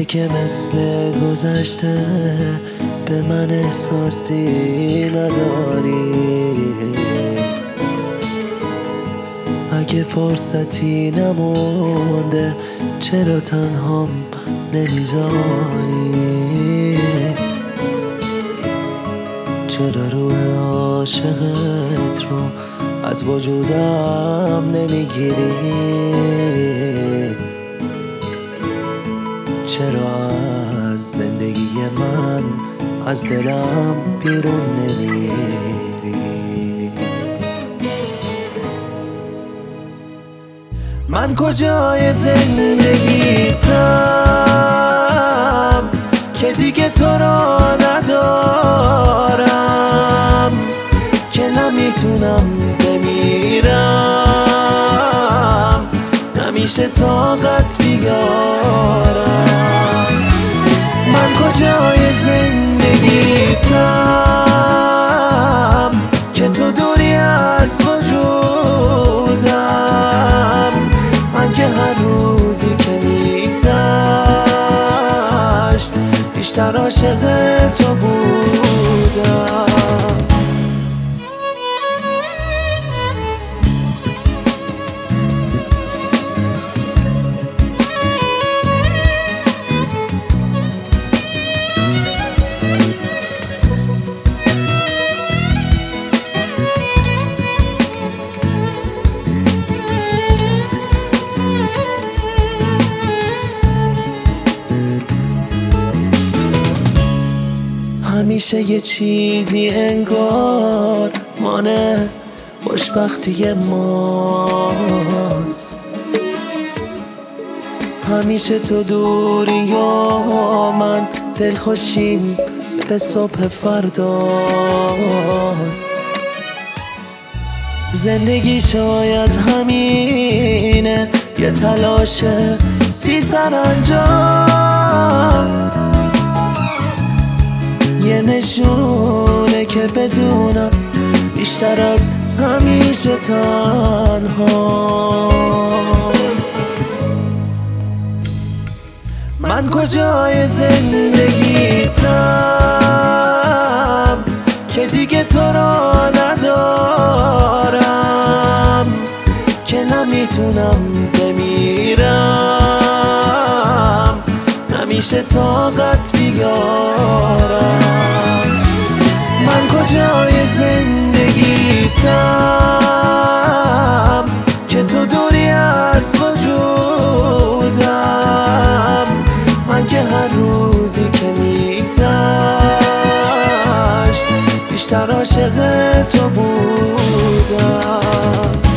که مثل گذشته به من احساسی نداری، اگه فرصتی نمونده چرا تنهام نمیذاری؟ چرا روح عاشقت رو از وجودم نمیگیری؟ چرا از زندگی من از دلم بیرون نمیری؟ من کجای زندگیتم که دیگه تو را ندارم، که نمیتونم بمیرم، نمیشه طاقت بیارم. من کجای زندگیتم که تو دوری از وجودم، من که هر روزی که میگذشت بیشتر عاشق تو بودم. همیشه یه چیزی انگار مانه خوشبختی ماست، همیشه تو دوری یا من دلخوشیم به صبح فرداست. زندگی شاید همینه، یه تلاش بی سرانجام، یه نشونه که بدونم بیشتر از همیشه تنها. من کجای زندگیتم که دیگه تو را ندارم، که نمیتونم بمیرم، نمیشه طاقت بیارم. من کجای زندگیتم که تو دوری از وجودم، من که هر روزی که میگذشت بیشتر عاشق تو بودم.